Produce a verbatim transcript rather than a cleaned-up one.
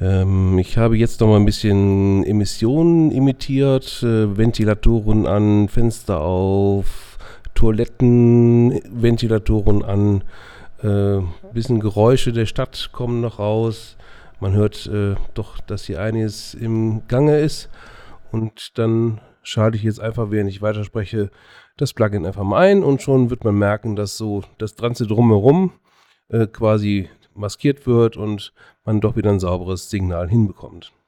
Ähm, ich habe jetzt noch mal ein bisschen Emissionen imitiert, äh, Ventilatoren an, Fenster auf, Toilettenventilatoren an, äh, bisschen Geräusche der Stadt kommen noch raus. Man hört äh, doch, dass hier einiges im Gange ist. Und dann schalte ich jetzt einfach, während ich weiterspreche, das Plugin einfach mal ein und schon wird man merken, dass so das Ganze drumherum äh, quasi maskiert wird und man doch wieder ein sauberes Signal hinbekommt.